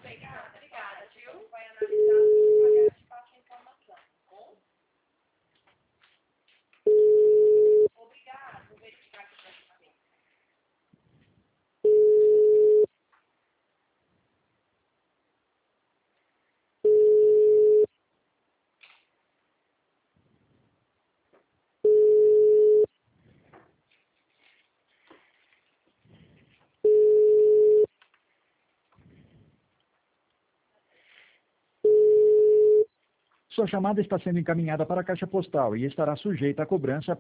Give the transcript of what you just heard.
Obrigada, viu? Vai analisar e vai te passar a informação, tá bom? Obrigada, vou verificar aqui para você. Sua chamada está sendo encaminhada para a caixa postal e estará sujeita a cobrança